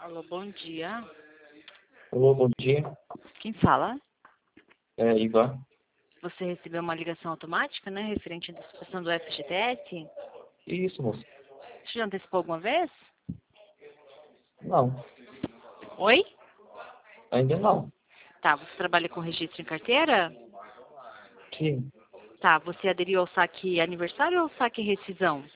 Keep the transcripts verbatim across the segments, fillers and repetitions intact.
Alô, bom dia. Alô, bom dia. Quem fala? É, Ivan. Você recebeu uma ligação automática, né, referente à antecipação do F G T S? Isso, moço. Você já antecipou alguma vez? Não, Oi? ainda não. Tá, você trabalha com registro em carteira? Sim. Tá, você aderiu ao saque aniversário ou ao saque rescisão?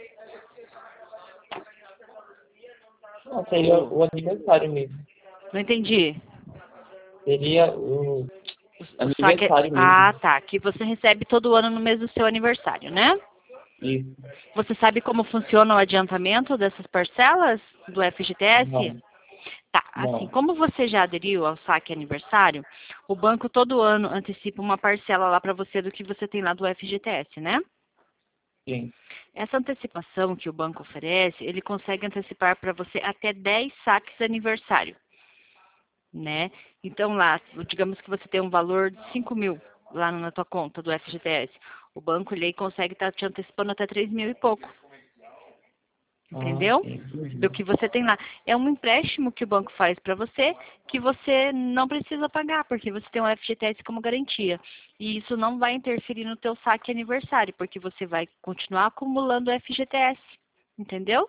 Não, seria o aniversário mesmo. Não entendi. Seria o O saque... aniversário Ah, mesmo. tá, que você recebe todo ano no mês do seu aniversário, né? Isso. Você sabe como funciona o adiantamento dessas parcelas do F G T S? Não, Tá, assim, não. como você já aderiu ao saque aniversário, o banco todo ano antecipa uma parcela lá para você do que você tem lá do F G T S, né? Sim. Essa antecipação que o banco oferece, ele consegue antecipar para você até dez saques aniversário, né? Então lá, digamos que você tem um valor de cinco mil lá na tua conta do F G T S. O banco ele consegue estar te antecipando até três mil e pouco. Ah, Entendeu? sim. Do Entendi. que você tem lá. É um empréstimo que o banco faz para você que você não precisa pagar, porque você tem o F G T S como garantia. E isso não vai interferir no teu saque aniversário, porque você vai continuar acumulando o F G T S. Entendeu?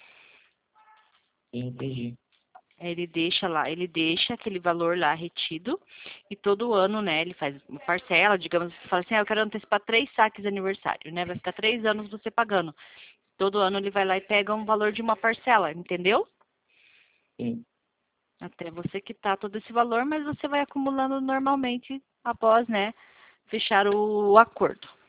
Sim, entendi. Ele deixa lá, ele deixa aquele valor lá retido e todo ano, né, ele faz uma parcela, digamos, você fala assim, ah, eu quero antecipar três saques de aniversário, né, vai ficar três anos você pagando. Todo ano ele vai lá e pega um valor de uma parcela, entendeu? Sim. Até você quitar todo esse valor, mas você vai acumulando normalmente após, né, fechar o acordo.